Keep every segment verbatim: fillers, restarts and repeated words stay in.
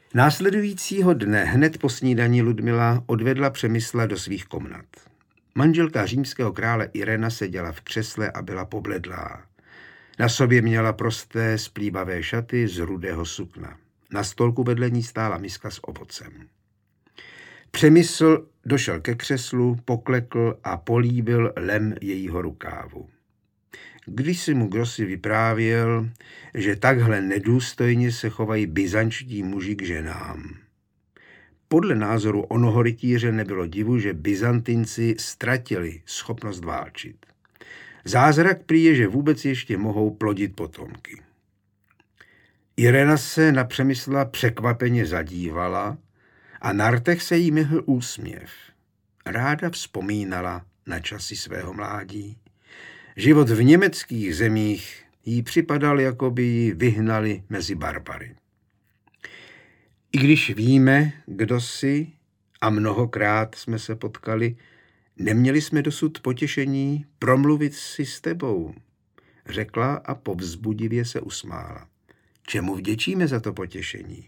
Následujícího dne hned po snídani Ludmila odvedla Přemysla do svých komnat. Manželka římského krále Irena seděla v křesle a byla pobledlá. Na sobě měla prosté splývavé šaty z rudého sukna. Na stolku vedle ní stála miska s ovocem. Přemysl došel ke křeslu, poklekl a políbil lem jejího rukávu. Když si mu kdosi vyprávěl, že takhle nedůstojně se chovají byzančtí muži k ženám. Podle názoru onoho rytíře nebylo divu, že Byzantinci ztratili schopnost válčit. Zázrak prý je, že vůbec ještě mohou plodit potomky. Irena se na Přemysla překvapeně zadívala a na rtech se jí myhl úsměv. Ráda vzpomínala na časy svého mládí. Život v německých zemích jí připadal, jako by ji vyhnali mezi barbary. I když víme, kdo jsi, a mnohokrát jsme se potkali, neměli jsme dosud potěšení promluvit si s tebou, řekla a povzbudivě se usmála. Čemu vděčíme za to potěšení?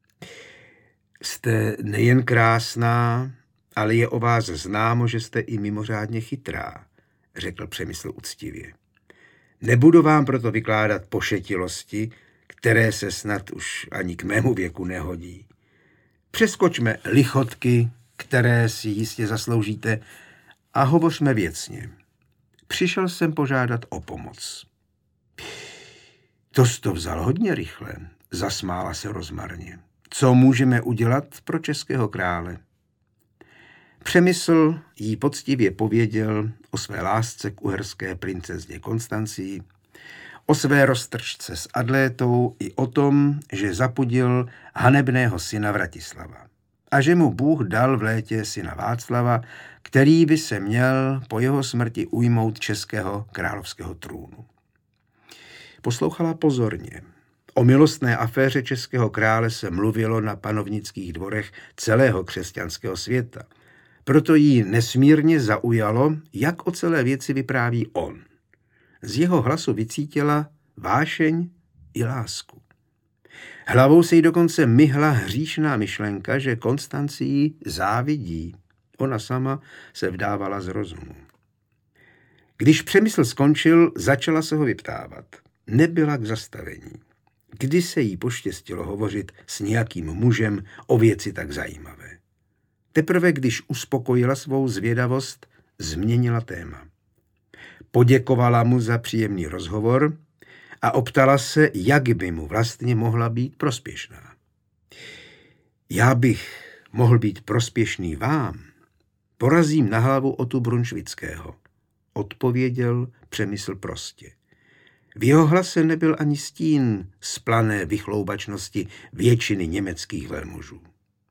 Jste nejen krásná, ale je o vás známo, že jste i mimořádně chytrá, řekl Přemysl uctivě. Nebudu vám proto vykládat pošetilosti, které se snad už ani k mému věku nehodí. Přeskočme lichotky, které si jistě zasloužíte, a hovořme věcně. Přišel jsem požádat o pomoc. To jsi to vzal hodně rychle, zasmála se rozmarně. Co můžeme udělat pro českého krále? Přemysl jí poctivě pověděl o své lásce k uherské princezně Konstancii, o své roztržce s Adlétou i o tom, že zapudil hanebného syna Vratislava a že mu Bůh dal v létě syna Václava, který by se měl po jeho smrti ujmout českého královského trůnu. Poslouchala pozorně. O milostné aféře českého krále se mluvilo na panovnických dvorech celého křesťanského světa. Proto jí nesmírně zaujalo, jak o celé věci vypráví on. Z jeho hlasu vycítila vášeň i lásku. Hlavou se jí dokonce myhla hříšná myšlenka, že Konstancii závidí. Ona sama se vdávala z rozumu. Když Přemysl skončil, začala se ho vyptávat. Nebyla k zastavení. Kdy se jí poštěstilo hovořit s nějakým mužem o věci tak zajímavé. Teprve když uspokojila svou zvědavost, změnila téma. Poděkovala mu za příjemný rozhovor a optala se, jak by mu vlastně mohla být prospěšná. Já bych mohl být prospěšný vám. Porazím na hlavu Otu Brunšvického, odpověděl Přemysl prostě. V jeho hlase nebyl ani stín splané vychloubačnosti většiny německých velmužů.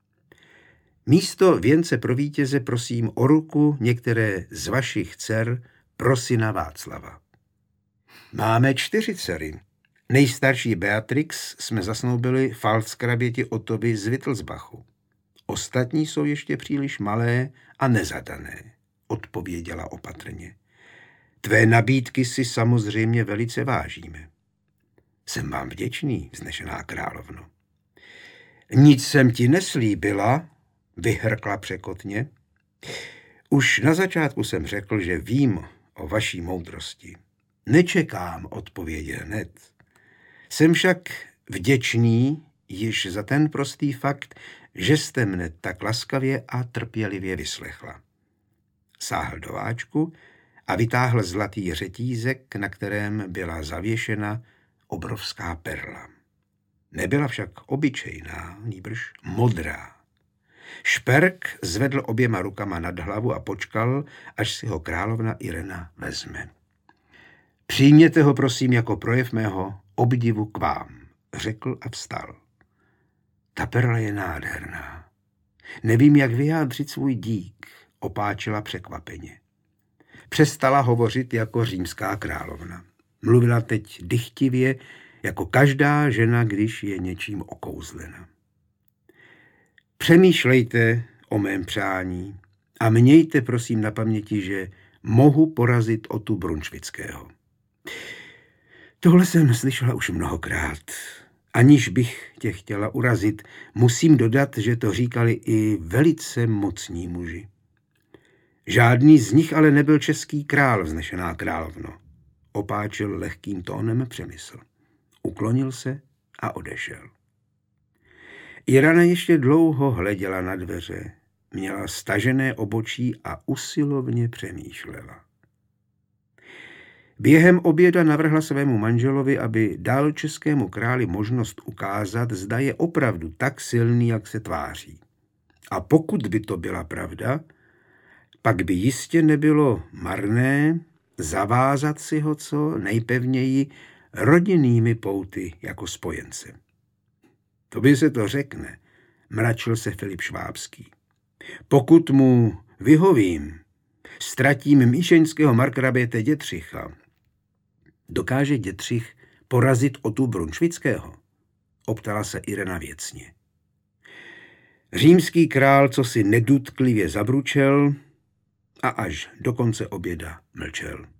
Místo věnce pro vítěze prosím o ruku některé z vašich dcer pro syna Václava. Máme čtyři dcery. Nejstarší Beatrix jsme zasnoubili Pfalzgraběti Otovi z Wittelsbachu. Ostatní jsou ještě příliš malé a nezadané, odpověděla opatrně. Tvé nabídky si samozřejmě velice vážíme. Jsem vám vděčný, vznešená královno. Nic jsem ti neslíbila, vyhrkla překotně. Už na začátku jsem řekl, že vím o vaší moudrosti. Nečekám odpovědi hned. Jsem však vděčný již za ten prostý fakt, že jste mne tak laskavě a trpělivě vyslechla. Sáhl do váčku a vytáhl zlatý řetízek, na kterém byla zavěšena obrovská perla. Nebyla však obyčejná, nýbrž modrá. Šperk zvedl oběma rukama nad hlavu a počkal, až si ho královna Irena vezme. Přijměte ho, prosím, jako projev mého obdivu k vám, řekl a vstal. Ta perla je nádherná. Nevím, jak vyjádřit svůj dík, opáčila překvapeně. Přestala hovořit jako římská královna. Mluvila teď dychtivě, jako každá žena, když je něčím okouzlena. Přemýšlejte o mém přání a mějte prosím na paměti, že mohu porazit Otu Brunšvického. Tohle jsem slyšela už mnohokrát Aniž bych tě chtěla urazit, musím dodat, že to říkali i velice mocní muži. Žádný z nich ale nebyl český král, vznešená královno, opáčil lehkým tónem Přemysl. Uklonil se a odešel. Irana ještě dlouho hleděla na dveře, měla stažené obočí a usilovně přemýšlela. Během oběda navrhla svému manželovi, aby dal českému králi možnost ukázat, zda je opravdu tak silný, jak se tváří. A pokud by to byla pravda, pak by jistě nebylo marné zavázat si ho co nejpevněji rodinnými pouty jako spojence. To by se to řekne, mračil se Filip Švábský. Pokud mu vyhovím, ztratím míšeňského markraběte Dětřicha. Dokáže Dětřich porazit Otu Brunšvického? Optala se Irena věcně. Římský král co si nedutklivě zabručel a až do konce oběda mlčel.